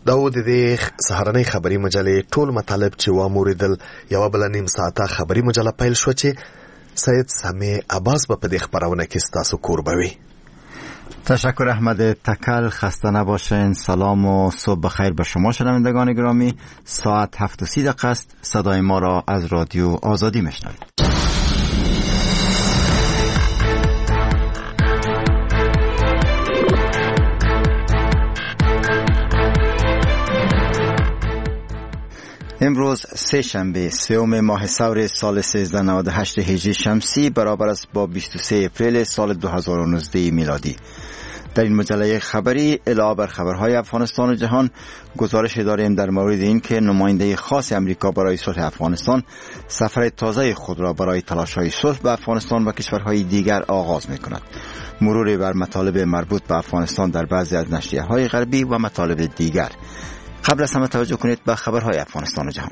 دا و د دې سهارنۍ خبري مجلې ټول مطالب چې واموریدل یو بل نیم ساعته خبري مجله پیل شو چې سید سامع عباس په دې خبرونه کې ستاسو قربوي. تشکر احمد تکل. خسته نباشین. سلام و صبح بخیر به شما شنوندگان گرامی. ساعت 7:30 است. صدای ما را از رادیو آزادی میشنوید. امروز سه شنبه سوم ماه ثور سال 1398 هجری شمسی برابر است با 23 اپریل سال 2019 میلادی. در این مجله خبری علاوه بر خبرهای افغانستان و جهان گزارش داریم در مورد این که نماینده خاص امریکا برای صلح افغانستان سفر تازه خود را برای تلاش‌های صلح به افغانستان و کشورهای دیگر آغاز می‌کند. مروری بر مطالب مربوط به افغانستان در بعضی از نشریه‌های غربی و مطالب دیگر. قبل از همه توجه کنید به خبرهای افغانستان و جهان.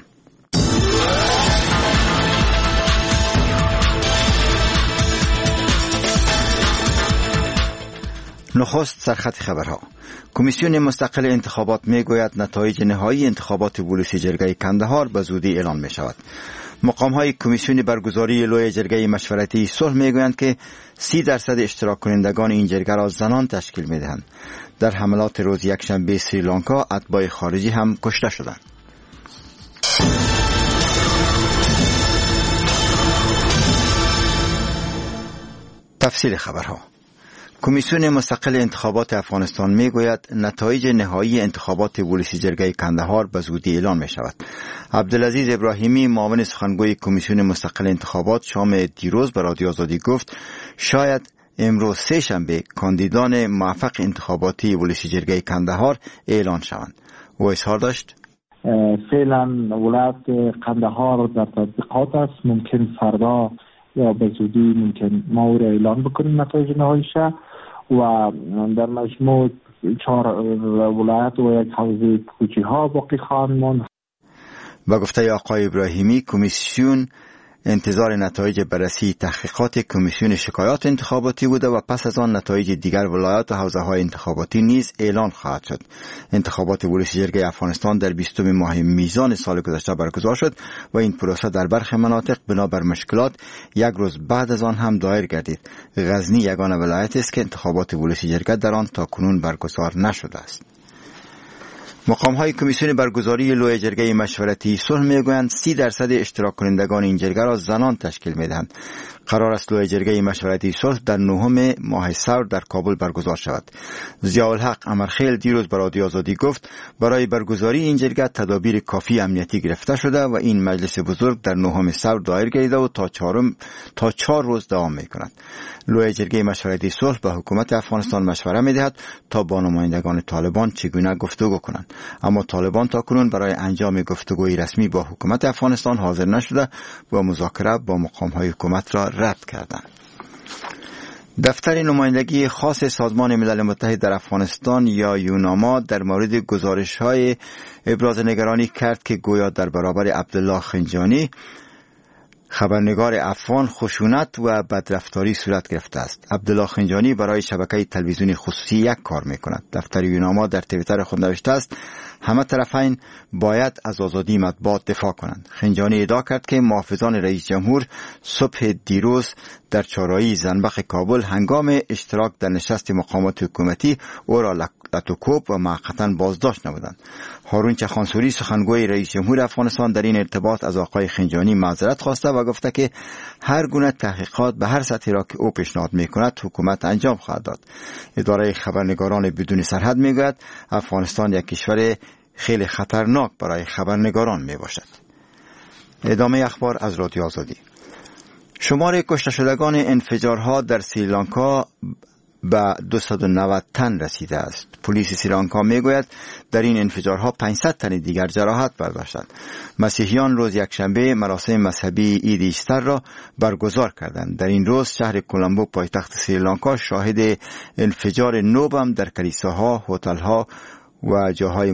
نخست سرخط خبرها. کمیسیون مستقل انتخابات میگوید نتایج نهایی انتخابات ولسی جرگه کندهار به زودی اعلان می شود. مقام‌های کمیسیون برگزاری لوی جرگه مشورتی صلح میگویند که 30% اشتراک کنندگان این جرگه را زنان تشکیل میدهند. در حملات روز یکشنبه سریلانکا اتباع خارجی هم کشته شدند. تفصیل خبرها. کمیسیون مستقل انتخابات افغانستان میگوید نتایج نهایی انتخابات ولسی جرگه کندهار به زودی اعلان می شود. عبدالعزیز ابراهیمی معاون سخنگوی کمیسیون مستقل انتخابات شام دیروز به رادیو آزادی گفت شاید امروز سه شنبه کاندیدان موفق انتخاباتی ولسی جرگه کندهار اعلان شوند. او اظهار داشت فعلا ولایت قندهار در تطبیقات است. ممکن فردا یا به زودی ممکن ما او را اعلان بکنیم نتایج نهاییش و در مجموع 4 ولایت و یک حوزه کوچی ها باقی خواهند ماند. با گفته آقای ابراهیمی کمیسیون انتظار نتایج بررسی تحقیقات کمیسیون شکایات انتخاباتی بوده و پس از آن نتایج دیگر ولایات و حوزه های انتخاباتی نیز اعلان خواهد شد. انتخابات ولسی جرگه افغانستان در 20 ماه میزان سال گذشته برگزار شد و این پروسه در برخی مناطق بنابر مشکلات یک روز بعد از آن هم دایر گردید. غزنی یگانه ولایت است که انتخابات ولسی جرگه در آن تاکنون برگزار نشده است. مقام‌های کمیسیون برگزاری لوی جرگه مشورتی صلح میگویند 30% اشتراک کنندگان این جرگه را زنان تشکیل میدهند. قرار است لوی جرگه مشورتی صلح در 9 ماه ثور در کابل برگزار شود. ضیاءالحق امرخیل دیروز به رادیو آزادی گفت برای برگزاری این جرگه تدابیر کافی امنیتی گرفته شده و این مجلس بزرگ در 9 ثور دایر گردیده و تا 4 روز دوام میکند. لوی جرگه مشورتی صلح به حکومت افغانستان مشوره میدهد تا با نمایندگان طالبان چگونه گفتگو کنند، اما طالبان تاکنون برای انجام گفتگوی رسمی با حکومت افغانستان حاضر نشده و مذاکره با مقام‌های حکومت را رد کردند. دفتر نمایندگی خاص سازمان ملل متحد در افغانستان یا یوناما در مورد گزارش‌های ابراز نگرانی کرد که گویا در برابر عبدالله خنجانی خبرنگار افغان خشونت و بدرفتاری صورت گرفته است. عبدالله خنجانی برای شبکه تلویزیونی خصوصی یک کار میکند. دفتر یوناما در توییتر خود نوشته است همه طرفین باید از آزادی مطبوعات دفاع کنند. خنجانی ادعا کرد که محافظان رئیس جمهور صبح دیروز در چهارراهی زنبق کابل هنگام اشتراک در نشست مقامات حکومتی او را لطوکوب و موقتا بازداشت نمودند. هارون چخانسوری سخنگوی رئیس جمهور افغانستان در این ارتباط از آقای خنجانی معذرت خواسته و گفته که هر گونه تحقیقات به هر سطحی را که او پیشنهاد میکند حکومت انجام خواهد داد. اداره خبرنگاران بدون سرحد میگوید افغانستان یک کشور خیلی خطرناک برای خبرنگاران میباشد. ادامه اخبار از رادیو آزادی. شمار کشته شدگان انفجارها در سریلانکا به 290 تن رسیده است. پلیس سریلانکا میگوید در این انفجارها 500 تن دیگر جراحت برداشتند. مسیحیان روز یکشنبه مراسم مذهبی عید ایستر را برگزار کردند. در این روز شهر کولمبو پایتخت سریلانکا شاهد انفجار 9 بم در کلیساها، هتل‌ها و جاهای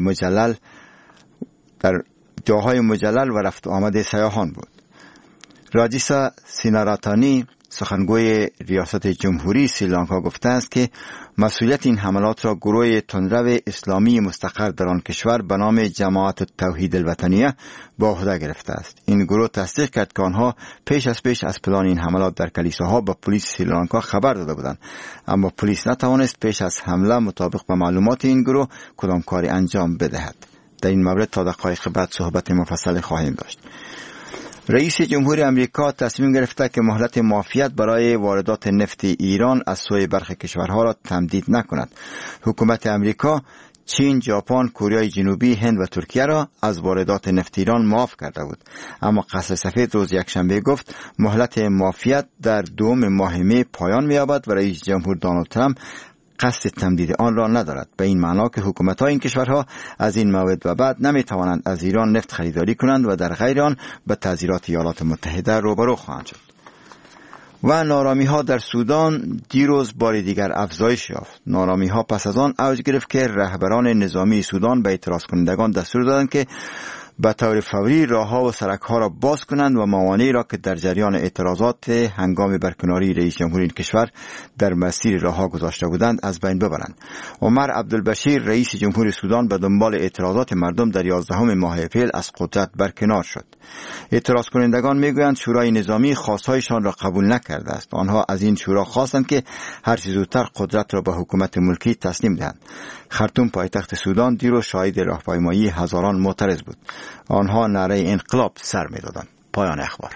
مجلل و رفت و آمد سیاحان بود. راجیسا سیناراتانی سخنگوی ریاست جمهوری سریلانکا گفته است که مسئولیت این حملات را گروه تندرو اسلامی مستقر در آن کشور به نام جماعت التوحید الوطنیه به عهده گرفته است. این گروه تصدیق کرد که آنها پیش از پلان این حملات در کلیساها به پلیس سریلانکا خبر داده بودند، اما پلیس نتوانست پیش از حمله مطابق با معلومات این گروه کدام کاری انجام بدهد. در این مورد تا دقایق بعد صحبت مفصل خواهیم داشت. رئیس جمهوری امریکا تصمیم گرفته که مهلت معافیت برای واردات نفت ایران از سوی برخی کشورها را تمدید نکند. حکومت امریکا چین، ژاپن، کره جنوبی، هند و ترکیه را از واردات نفت ایران معاف کرده بود، اما قصر سفید روز یکشنبه گفت مهلت معافیت در دوم ماه می پایان می‌یابد و رئیس جمهور دونالد ترامپ قصد تمدید آن را ندارد، به این معنا که حکومت‌های این کشورها از این موعد و بعد نمی‌توانند از ایران نفت خریداری کنند و در غیر آن به تعزیرات ایالات متحده روبرو خواهند شد. و نارامی‌ها در سودان دیروز بار دیگر افزایش یافت. نارامی‌ها پس از آن اوج گرفت که رهبران نظامی سودان به اعتراض کنندگان دستور دادند که به طور فوری راه‌ها و سرک‌ها را باز کنند و موانعی را که در جریان اعتراضات هنگام برکناری رئیس جمهور این کشور در مسیر راه‌ها گذاشته بودند از بین ببرند. عمر عبدالبشیر رئیس جمهور سودان به دنبال اعتراضات مردم در 11 ماه اپریل از قدرت برکنار شد. اعتراض کنندگان میگویند شورای نظامی خواستهایشان را قبول نکرده است. آنها از این شورا خواستند که هر چه زودتر قدرت را به حکومت ملکی تسلیم دهند. خرطوم پایتخت سودان دیروز شاهد راهپیمایی هزاران معترض بود. آنها نعره انقلاب سر می‌دادند. پایان اخبار.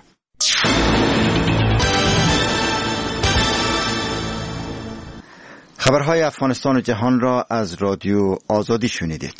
خبرهای افغانستان و جهان را از رادیو آزادی شنیدید.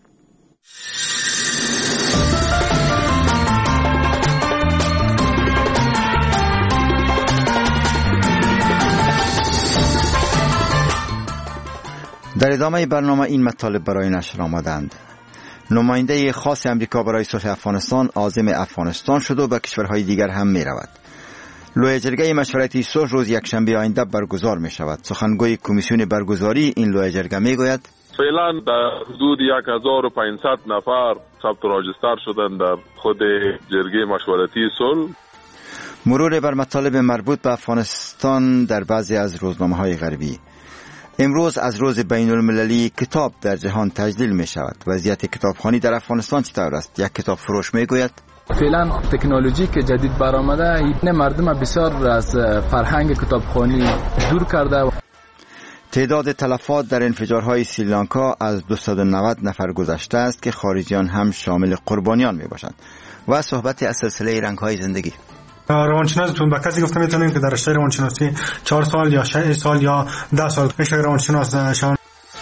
در ادامه برنامه این مطالب برای نشر آمدند. نماینده خاص امریکا برای صلح افغانستان عازم افغانستان شد و به کشورهای دیگر هم می رود. لوی جرگه مشورتی صلح روز یکشنبه آینده برگزار می شود. سخنگوی کمیسیون برگزاری این لوی جرگه می گوید فعلا در حدود 1500 نفر ثبت راجستر شدند در خود جرگه مشورتی صلح. مرور بر مطالب مربوط به افغانستان در بعضی از روزنامه‌های غربی. امروز از روز بین المللی کتاب در جهان تجلیل می شود. وضعیت کتابخوانی در افغانستان چطور است؟ یک کتاب فروش می گوید فعلا تکنولوژی که جدید برآمده این مردم بسیار از فرهنگ کتابخوانی دور کرده. تعداد تلفات در انفجارهای سریلانکا از 290 نفر گذشته است که خارجیان هم شامل قربانیان می باشند. و صحبت از سلسله رنگ‌های زندگی. روانشناستون با کسی گفته میتونیم که در رشته روانشناسی 4 سال یا 6 سال یا 10 سال میشه روانشناس شون.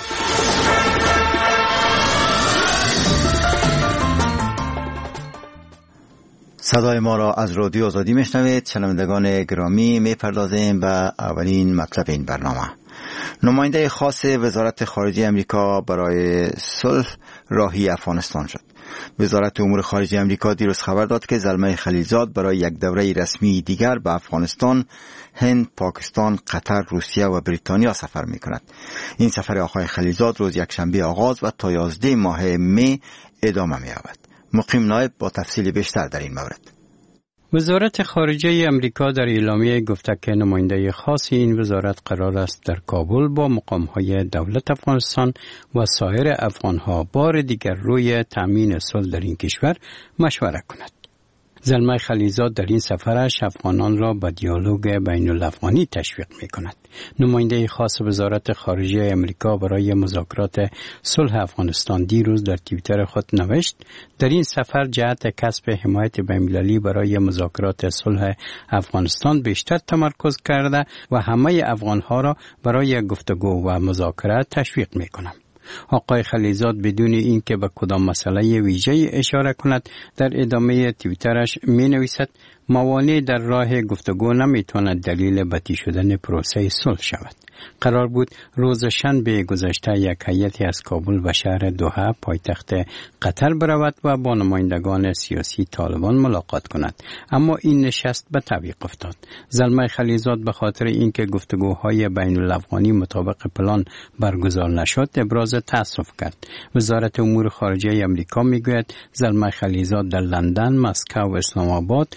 صدای ما را از رادیو آزادی میشنوید. شنوندگان گرامی، میپردازیم به اولین مطلب این برنامه. نماینده خاص وزارت خارجه امریکا برای صلح راهی افغانستان شد. وزارت امور خارجه امریکا دیروز خبر داد که زلمه خلیلزاد برای یک دوره رسمی دیگر به افغانستان، هند، پاکستان، قطر، روسیه و بریتانیا سفر می کند. این سفر آقای خلیلزاد روز یکشنبه آغاز و تا 11 ماه می ادامه می یابد. مقیم نایب با تفصیل بیشتر در این مورد. وزارت خارجه امریکا در اعلامیه گفته که نماینده خاص این وزارت قرار است در کابل با مقام‌های دولت افغانستان و سایر افغان‌ها بار دیگر روی تأمین صلح در این کشور مشوره کند. زلمه خلیلزاد در این سفرش افغانان را به دیالوگ بین الافغانی تشویق می کند. نماینده خاص وزارت خارجه امریکا برای مذاکرات صلح افغانستان دیروز در توییتر خود نوشت در این سفر جهت کسب حمایت بین‌المللی برای مذاکرات صلح افغانستان بیشتر تمرکز کرده و همه افغانها را برای گفتگو و مذاکره تشویق می کنم. آقای خلیلزاد بدون اینکه به کدام مسئله ویژه‌ای اشاره کند در ادامه توییترش می نویسد موانع در راه گفتگو نمی تواند دلیل بطی شدن پروسه صلح شود. قرار بود روز شنبه گذشته یک هیئتی از کابل و شهر دوحه پایتخت قطر برود و با نمایندگان سیاسی طالبان ملاقات کند، اما این نشست به تعویق افتاد. زلمه خلیلزاد به خاطر اینکه گفتگوهای بین الافغانی مطابق پلان برگزار نشد ابراز تأسف کرد. وزارت امور خارجه امریکا میگوید زلمه خلیلزاد در لندن، مسکو و اسلام آباد و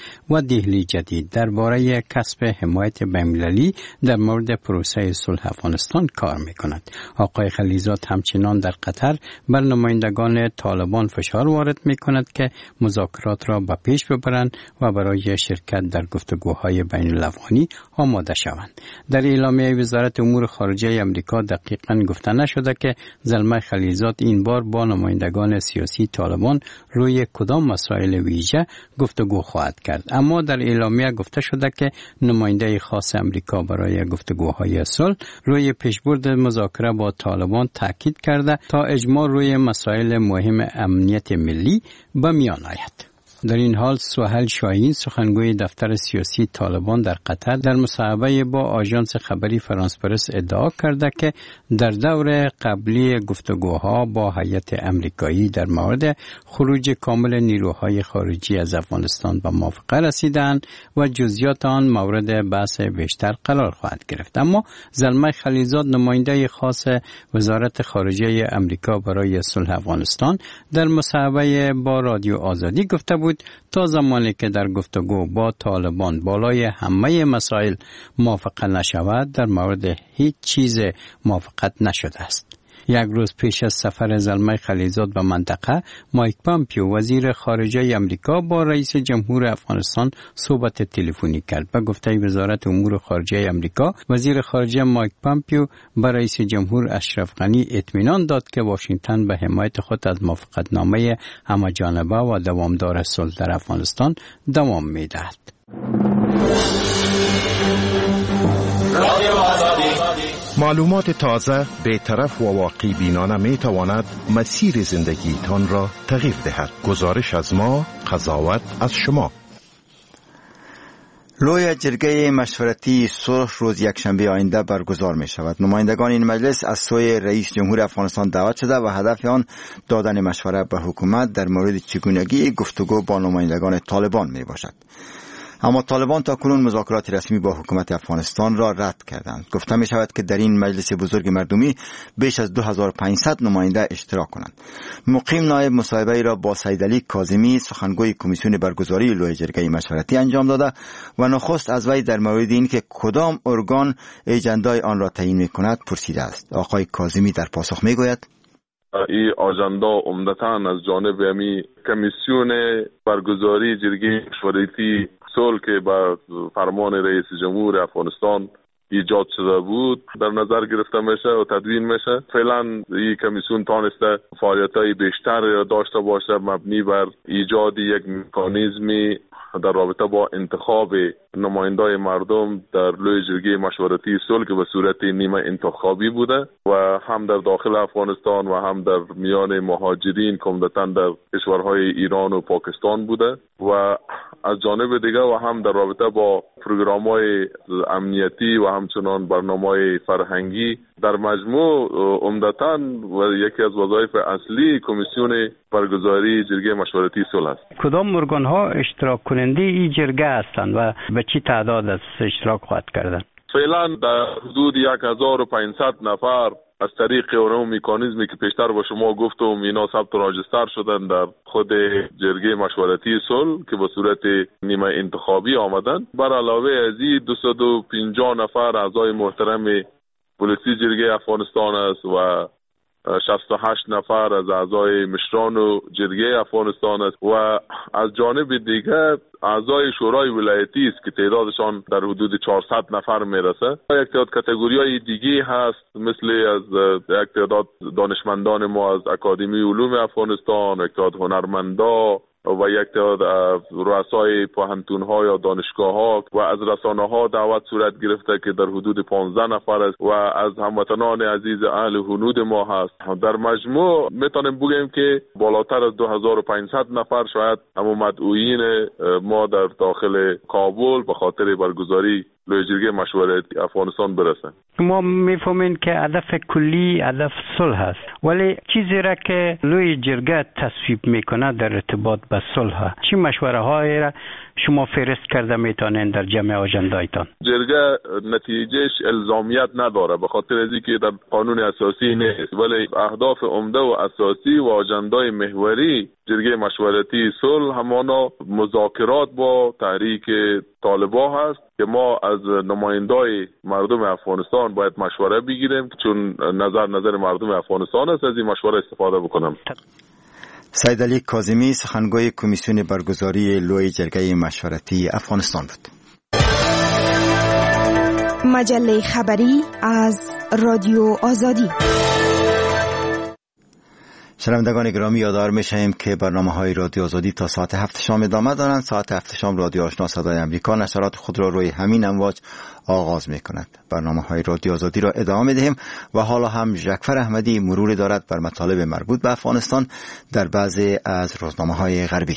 دهلی جدید درباره کسب حمایت بین‌المللی در مورد پروسه صلح افغانستان کار می‌کند. آقای خلیزاد همچنان در قطر بر نمایندگان طالبان فشار وارد می‌کند که مذاکرات را به پیش ببرند و برای شرکت در گفتگوهای بین‌الافغانی آماده شوند. در اعلامیه وزارت امور خارجه آمریکا دقیقاً گفته نشده که زلمه خلیزاد این بار با نمایندگان سیاسی طالبان روی کدام مسائل ویژه گفتگو خواهد کرد. اما در اعلامیه گفته شده که نماینده خاص آمریکا برای گفتگوهای صلح روی پیشبرد مذاکره با طالبان تاکید کرده تا اجماع روی مسائل مهم امنیت ملی به میان آید. در این حال سهیل شاهین سخنگوی دفتر سیاسی طالبان در قطر در مصاحبه با آژانس خبری فرانس پرس ادعا کرده که در دور قبلی گفتگوها با هیئت آمریکایی در مورد خروج کامل نیروهای خارجی از افغانستان به موافقه رسیدند و جزئیات آن مورد بحث بیشتر قرار خواهد گرفت. اما زلمه خلیزاد نماینده خاص وزارت خارجه آمریکا برای صلح افغانستان در مصاحبه با رادیو آزادی گفته بود تا زمانی که در گفتگو با طالبان بالای همه مسائل موافقه نشود در مورد هیچ چیز موافقت نشده است. یک روز پیش از سفر زلمه خلیزاد به منطقه، مایک پامپیو وزیر خارجه آمریکا با رئیس جمهور افغانستان صحبت تلفنی کرد. به گفته وزارت امور خارجه آمریکا، وزیر خارجه مایک پامپیو به رئیس جمهور اشرف غنی اطمینان داد که واشنگتن به حمایت خود از موافقتنامه همه‌جانبه و دوامدار صلح در افغانستان دوام می‌دهد. معلومات تازه، بی‌طرف و واقعی بینانه می تواند مسیر زندگیتان را تغییر دهد. گزارش از ما، قضاوت از شما. لوی جرگه مشورتی صلح روز یکشنبه آینده برگزار می شود. نمایندگان این مجلس از سوی رئیس جمهور افغانستان دعوت شده و هدف آن دادن مشوره به حکومت در مورد چگونگی گفتگو با نمایندگان طالبان می باشد. اما طالبان تا کنون مذاکرات رسمی با حکومت افغانستان را رد کردند. گفته می شود که در این مجلس بزرگ مردمی بیش از 2500 نماینده اشتراک کنند. مقیم نایب مصاحبه را با سیدعلی کاظمی سخنگوی کمیسیون برگزاری لوی جرگه مشورتی انجام داده و نخست از وی در مورد این که کدام ارگان اجندای آن را تعیین می کند پرسیده است. آقای کاظمی در پاسخ می گوید: این اجندا عمدتاً از جانب امی کمیسیون برگزاری جرگه مشورتی صلح که با فرمان رئیس جمهور افغانستان ایجاد شده بود در نظر گرفته میشه و تدوین میشه. فعلا این کمیسیون تانسته فعالیت‌های بیشتر داشته باشه مبنی بر ایجاد یک مکانیزمی در رابطه با انتخاب نمایندای مردم در لوی جرگه مشورتی صلح که به صورت نیمه انتخابی بوده و هم در داخل افغانستان و هم در میان مهاجرین که عمدتاً در کشورهای ایران و پاکستان بوده و از جانب دیگه و هم در رابطه با پروگرام‌های امنیتی و همچنان برنامه‌های فرهنگی در مجموع عمدتاً و یکی از وظایف اصلی کمیسیون برگزاری جرگه مشورتی صلح است. کدام ارگان‌ها اشتراک کننده این جرگه هستند و به چه تعداد از اشتراک خواهد کردند؟ فعلا در حدود 1500 نفر از طریق اون مکانیزمی که پیشتر با شما گفتم اینا ثبت و راجستر شدن در خود جرگه مشورتی صلح که به صورت نیمه انتخابی آمدن. بر علاوه از این 250 نفر اعضای محترم پلیسی جرگه افغانستان است و 68 نفر از اعضای مشران و جرگه افغانستان است و از جانب دیگر اعضای شورای ولایتی است که تعدادشان در حدود 400 نفر میرسه. یک تعداد کاتگوری‌های دیگه هست مثل از یک تعداد دانشمندان ما از اکادمی علوم افغانستان، یک تعداد هنرمندا و یک تعداد رؤسای پوهنتون‌ها یا دانشگاه‌ها و از رسانه‌ها دعوت صورت گرفته که در حدود 15 نفر است و از هموطنان عزیز اهل هنود ما هست. در مجموع میتونیم بگیم که بالاتر از 2500 نفر شاید همون مدعوین ما در داخل کابل به خاطر برگزاری لوی جرگه مشورتی افغانستان برسن. ما میفهمیم که هدف کلی هدف صلح است، ولی چیزی را که لوی جرگه تصویب میکنه در ارتباط به صلح چی مشوره هایی را شما فهرست کرده میتونین در جمع آجندایتان؟ جرگه نتیجهش الزامیت نداره به خاطر از اینکه در قانون اساسی نیست، ولی اهداف عمده و اساسی و آجندای محوری جرگه مشورتی صلح همانا مذاکرات با تحریک طالبان هست که ما از نمایندای مردم افغانستان باید مشوره بگیریم، چون نظر مردم افغانستان است، از این مشوره استفاده بکنم. سید علی کاظمی سخنگوی کمیسیون برگزاری لوی جرگه مشورتی افغانستان بود. مجله خبری از رادیو آزادی. شنوندگان گرامی، یادآور می‌شویم که برنامه‌های رادیو آزادی تا ساعت 7 شام ادامه دارند. ساعت 7 شام رادیو آشنا صدای امریکا نشرات خود را روی همین امواج آغاز می‌کند. برنامه‌های رادیو آزادی را ادامه می‌دهیم و حالا هم ژکفر احمدی مروری دارد بر مطالب مربوط به افغانستان در بعضی از روزنامه‌های غربی.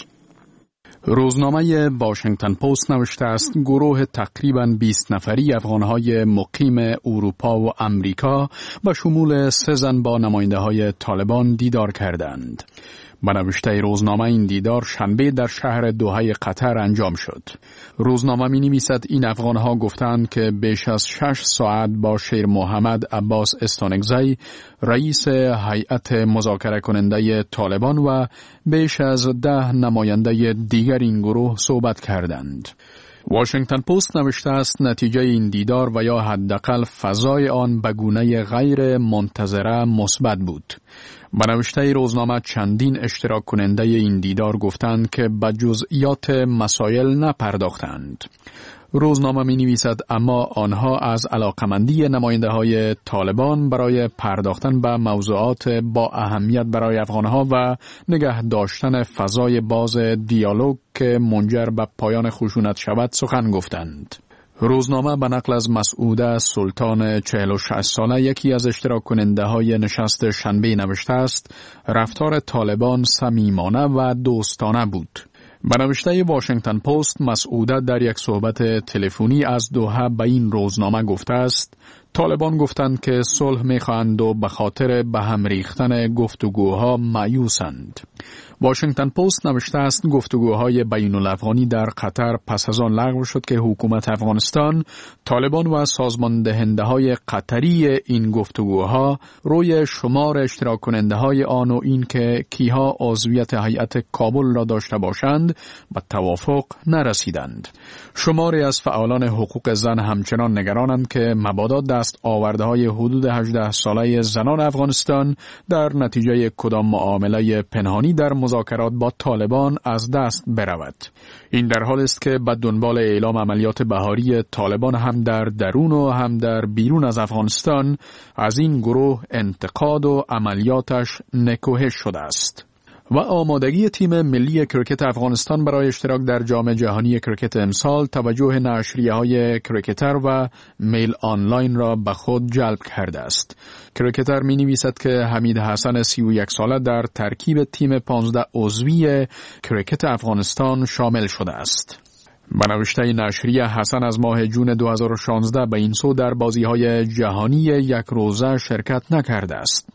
روزنامه واشنگتن پست نوشته است گروه تقریباً 20 نفری افغانهای مقیم اروپا و امریکا به شمول 3 زن با نماینده‌های طالبان دیدار کردند. به نوشته روزنامه این دیدار شنبه در شهر دوحه قطر انجام شد. روزنامه می نویسد این افغانها گفتند که بیش از 6 ساعت با شیر محمد عباس استانکزی رئیس هیئت مذاکره کننده طالبان و بیش از 10 نماینده دیگر این گروه صحبت کردند. واشنگتن پست نوشته است نتیجه این دیدار و یا حداقل فضای آن به گونه غیر منتظره مثبت بود. به نوشته روزنامه چندین اشتراک کننده این دیدار گفتند که به جزئیات مسائل نپرداختند. روزنامه می نویسد اما آنها از علاقمندی نماینده های طالبان برای پرداختن به موضوعات با اهمیت برای افغانها و نگه داشتن فضای باز دیالوگ که منجر به پایان خشونت شود سخن گفتند. روزنامه به نقل از مسعوده سلطان 46 ساله یکی از اشتراک کننده های نشست شنبه نوشته است رفتار طالبان صمیمانه و دوستانه بود. به نوشته واشنگتن پست مسعوده در یک صحبت تلفنی از دوحه به این روزنامه گفته است طالبان گفتند که صلح می‌خواهند و به خاطر به هم ریختن گفتگوها مایوسند. واشنگتن پست نوشته است گفتگوهای بین الافغانی در قطر پس از آن لغو شد که حکومت افغانستان، طالبان و سازمان دهنده های قطری این گفتگوها روی شمار اشتراک کننده های آن و این که کیها عضویت هیئت کابل را داشته باشند به توافق نرسیدند. شماری از فعالان حقوق زن همچنان نگرانند که مبادا دست آورده های حدود 18 ساله زنان افغانستان در نتیجه کدام معامله پنهانی در مذاکرات با طالبان از دست برود. این در حال است که به دنبال اعلام عملیات بهاری طالبان هم در درون و هم در بیرون از افغانستان از این گروه انتقاد و عملیاتش نکوهش شده است. و آمادگی تیم ملی کرکت افغانستان برای اشتراک در جام جهانی کرکت امسال توجه نشریه‌های کرکتر و میل آنلاین را به خود جلب کرده است. کرکتر می نویسد که حمید حسن 31 ساله در ترکیب تیم 15 عضوی کرکت افغانستان شامل شده است. به نوشته نشریه حسن از ماه جون 2016 به این سو در بازی‌های جهانی یک روزه شرکت نکرده است.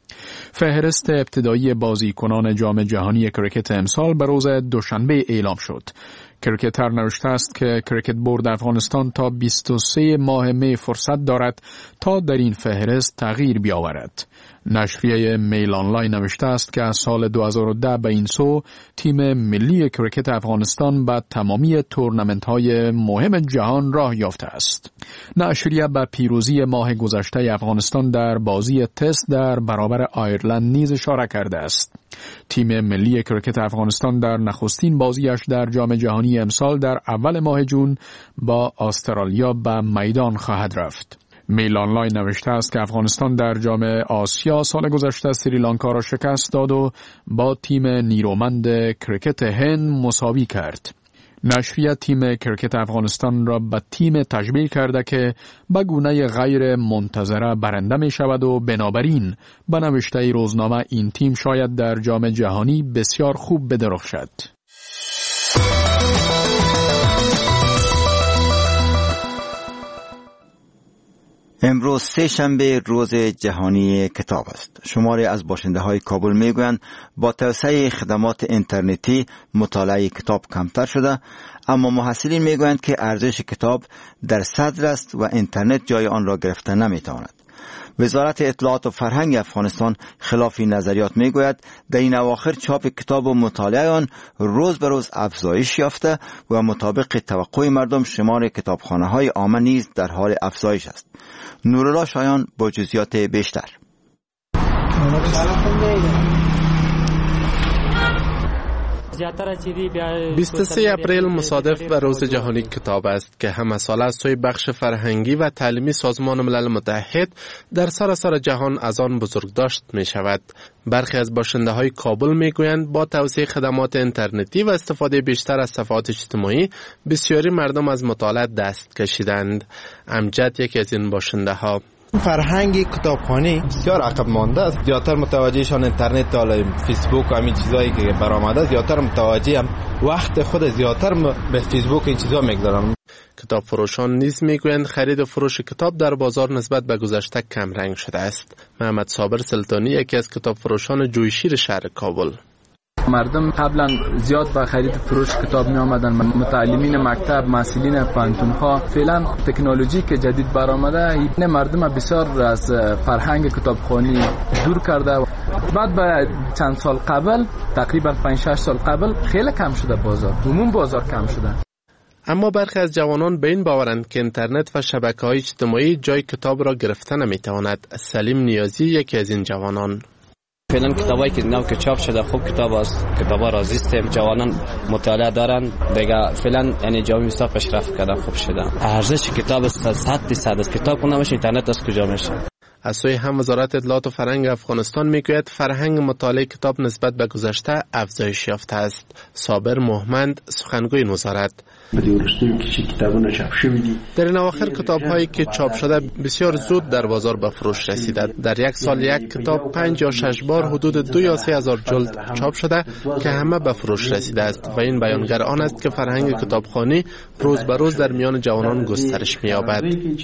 فهرست ابتدایی بازیکنان جام جهانی کرکت امسال به روز دوشنبه اعلام شد. کرکتر نوشته است که کرکت بورد افغانستان تا 23 ماه می فرصت دارد تا در این فهرست تغییر بیاورد. نشریه میل آنلاین نوشته است که از سال 2010 به این سو تیم ملی کرکت افغانستان به تمامی تورنمنت‌های مهم جهان راه یافته است. نشریه به پیروزی ماه گذشته افغانستان در بازی تست در برابر آیرلند نیز اشاره کرده است. تیم ملی کرکت افغانستان در نخستین بازیش در جام جهانی امسال در اول ماه جون با استرالیا به میدان خواهد رفت. میل آنلاین نوشته است که افغانستان در جام آسیا سال گذشته سریلانکا را شکست داد و با تیم نیرومند کرکت هند مساوی کرد. نشریه تیم کرکت افغانستان را به تیم تشبیه کرده که به گونه غیر منتظره برنده می شود و بنابراین به نوشته روزنامه این تیم شاید در جام جهانی بسیار خوب بدرخشد. امروز سه شنبه روز جهانی کتاب است. شماری از باشنده های کابل میگویند با توسعه خدمات اینترنتی مطالعه کتاب کمتر شده، اما محصلین میگویند که ارزش کتاب در صدر است و اینترنت جای آن را گرفته نمیتواند. وزارت اطلاعات و فرهنگ افغانستان خلاف این نظریات میگوید در این اواخر چاپ کتاب و مطالعه آن روز به روز افزایش یافته و مطابق توقع مردم شمار کتابخانه‌های عامه نیز در حال افزایش است. نورالله شایان با جزئیات بیشتر. 23 اپریل مصادف به روز جهانی کتاب است که همه ساله از سوی بخش فرهنگی و تعلیمی سازمان ملل متحد در سراسر جهان از آن بزرگداشت می شود. برخی از باشنده های کابل می گویند با توسعه خدمات اینترنتی و استفاده بیشتر از صفحات اجتماعی بسیاری مردم از مطالعه دست کشیدند. امجد یکی از این باشنده ها: فرهنگ کتابخوانی بسیار عقب مانده است. زیادتر متوجهشان اینترنت و فیسبوک و همین چیزایی که برآمده، زیادتر متوجه هم وقت خود زیادتر به فیسبوک این چیزا میگذارن. کتاب فروشان نیز میگویند خرید و فروش کتاب در بازار نسبت به گذشته کم رنگ شده است. محمد صابر سلطانی یکی از کتاب فروشان جویشیر شهر کابل: مردم قبلا زیاد به خرید فروش کتاب می آمدن، متعلمین مکتب، مسئولین پانتون ها. فعلا تکنولوژی که جدید برآمده این مردم بسیار از فرهنگ کتابخوانی دور کرده. بعد به چند سال قبل، تقریبا 5-6 سال قبل، خیلی کم شده بازار، عموم بازار کم شده. اما برخی از جوانان به این باورند که اینترنت و شبکه‌های اجتماعی جای کتاب را گرفته نمی‌تواند. سلیم نیازی یکی از این جوانان: فعلا کتابایی که نو که چاپ شده خوب کتاب است، کتابا راضی هستیم، جوانان مطالعه دارن دیگه. فعلا یعنی جامعه بسیار پیشرفت کرده، خوب شده. ارزش کتاب 100% است. کتاب کنه باشه اینترنت از کجا میشه. از سوی هم وزارت اطلاعات و فرهنگ افغانستان میگوید فرهنگ مطالعه کتاب نسبت به گذشته افزایش یافته است. صابر محمد سخنگوی این وزارت: در این اواخر کتاب هایی که چاپ شده بسیار زود در بازار به فروش رسیده. در یک سال یک کتاب 5 یا 6 بار حدود 2 یا 3 هزار جلد چاپ شده که همه به فروش رسیده است و این بیانگر آن است که فرهنگ کتابخوانی روز به روز در میان جوانان گسترش می‌یابد.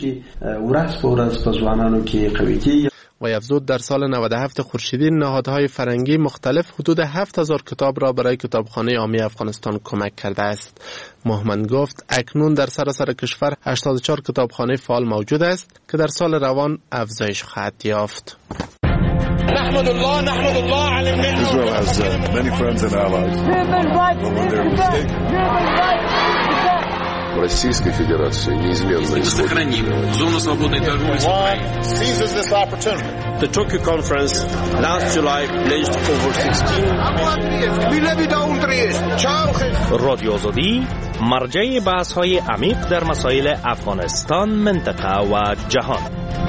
و افزود در سال 97 خورشیدی نهادهای فرهنگی مختلف حدود 7000 کتاب را برای کتابخانه عامی افغانستان کمک کرده است. محمد گفت اکنون در سراسر کشور 84 کتابخانه فعال موجود است که در سال روان افزایش خواهد یافت. نحمد الله على النعمة. Israel has many friends and allies. When they're mistaken. Российской Федерации неизменно сохраним зону свободной торговли с Украиной. Seizes this opportunity. The Tokyo conference last July pledged over 16 رادیو آزادی مرجع بحث‌های عمیق در مسائل افغانستان، منطقه و جهان.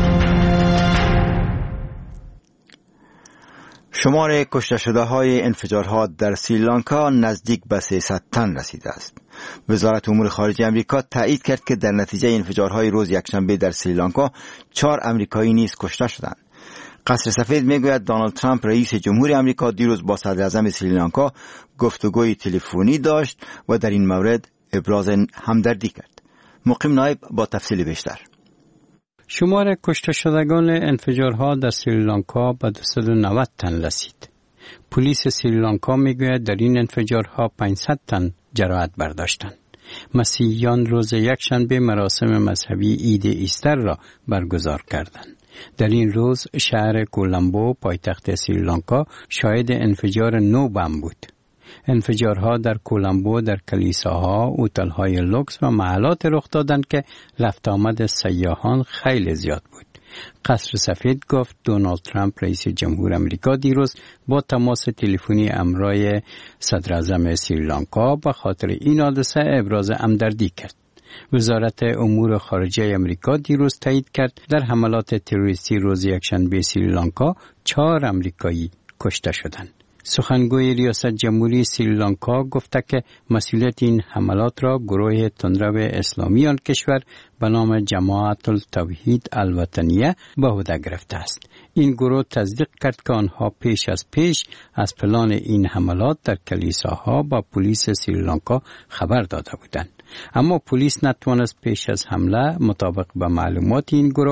شمار کشته شده های انفجارها در سریلانکا نزدیک به 300 تن رسیده است. وزارت امور خارجه امریکا تایید کرد که در نتیجه انفجارهای روز یکشنبه در سریلانکا 4 امریکایی نیز کشته شدند. قصر سفید میگوید دونالد ترامپ رئیس جمهوری امریکا دیروز با صدر اعظم سریلانکا گفتگوی تلفنی داشت و در این مورد ابراز همدردی کرد. مقیم نایب با تفصیل بیشتر. شمار کشته شدگان انفجارها در سریلانکا به 290 تن رسید. پلیس سریلانکا میگوید در این انفجارها 500 تن جراحت برداشتند. مسیحیان روز یکشنبه مراسم مذهبی عید ایستر را برگزار کردند. در این روز شهر کولمبو پایتخت سریلانکا شاهد انفجار 9 بم بود. انفجارها در کولمبو در کلیساها، هتل‌های لوکس و محلات رخ دادند که رفت آمد سیاحان خیلی زیاد بود. قصر سفید گفت دونالد ترامپ رئیس جمهور امریکا دیروز با تماس تلفنی همراه صدر اعظم سریلانکا به خاطر این حادثه ابراز همدردی کرد. وزارت امور خارجه امریکا دیروز تایید کرد در حملات تروریستی روز یکشنبه سریلانکا 4 امریکایی کشته شدند. سخنگوی ریاست جمهوری سریلانکا گفته که مسئولیت این حملات را گروه تندرو اسلامی آن کشور به نام جماعت التوحید الوطنیه به عهده گرفته است. این گروه تصدیق کرد که آنها پیش از پلان این حملات در کلیساها با پلیس سریلانکا خبر داده بودند. اما پلیس نتوانست پیش از حمله مطابق به معلومات این گروه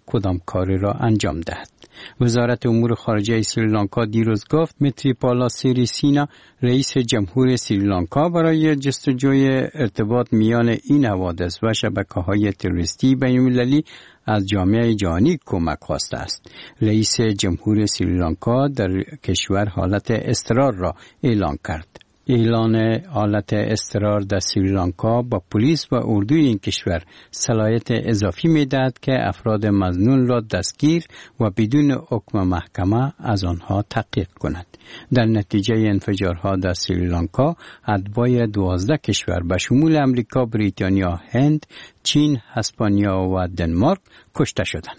کدام کاری را انجام دهد. وزارت امور خارجه سریلانکا دیروز گفت میتریپالا سیریسینا رئیس جمهور سریلانکا برای جستجوی ارتباط میان این حوادث و شبکه‌های تروریستی بین‌المللی از جامعه جهانی کمک خواسته است. رئیس جمهور سریلانکا در کشور حالت اضطرار را اعلان کرد. اعلان حالت اضطرار در سریلانکا با پلیس و اردوی این کشور صلاحیت اضافی می‌دهد که افراد مظنون را دستگیر و بدون حکم محکمه از آنها تحقیق کند. در نتیجه انفجارها در سریلانکا اتباع 12 کشور به شمول امریکا، بریتانیا، هند، چین، اسپانیا و دنمارک کشته شدند.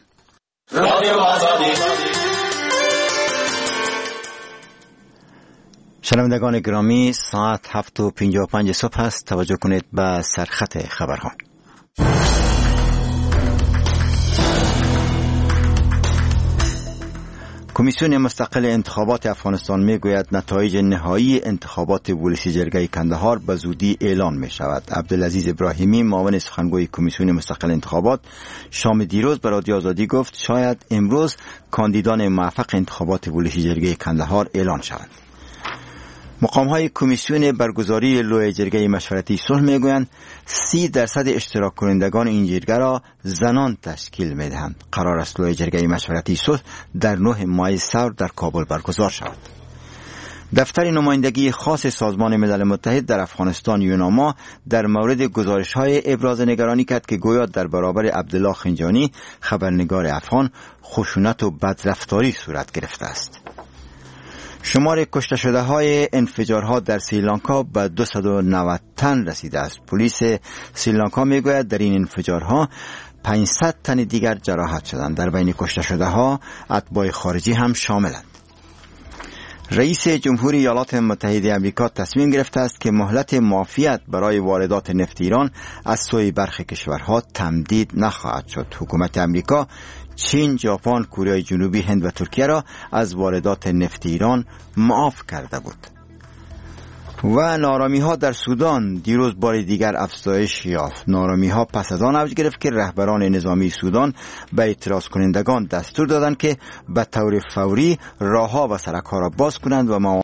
شنوندگان گرامی، ساعت 7:55 صبح است. توجه کنید به سرخط خبرها. کمیسیون مستقل انتخابات افغانستان میگوید نتایج نهایی انتخابات ولسی جرگه کندهار به زودی اعلان می شود. عبدالعزیز ابراهیمی، معاون سخنگوی کمیسیون مستقل انتخابات، شام دیروز به رادیو آزادی گفت شاید امروز کاندیدان موفق انتخابات ولسی جرگه کندهار اعلان شوند. مقام‌های کمیسیون برگزاری لوی جرگه مشورتی صلح میگویند 30% اشتراک کنندگان این جرگه را زنان تشکیل میدهند. قرار است لوی جرگه مشورتی صلح در 9 ماه سور در کابل برگزار شود. دفتر نمایندگی خاص سازمان ملل متحد در افغانستان یوناما در مورد گزارش‌های ابراز نگرانی کرد که گویا در برابر عبدالله خنجانی خبرنگار افغان خشونت و بدرفتاری صورت گرفته است. شمار کشته شده های انفجارها در سریلانکا به 290 تن رسیده است. پلیس سریلانکا میگوید در این انفجارها 500 تن دیگر جراحت شدند. در بین کشته شده ها اتباع خارجی هم شاملند. رئیس جمهوری ایالات متحده آمریکا تصمیم گرفته است که مهلت معافیت برای واردات نفت ایران از سوی برخی کشورها تمدید نخواهد شد. حکومت آمریکا چین، ژاپن، کره جنوبی، هند و ترکیه را از واردات نفت ایران معاف کرده بود. و نارامی ها در سودان دیروز بار دیگر افزایش یافت. نارامی ها پس از آن اوج گرفت که رهبران نظامی سودان به اعتراض کنندگان دستور دادند که به طور فوری راهها و سرک‌ها را باز کنند و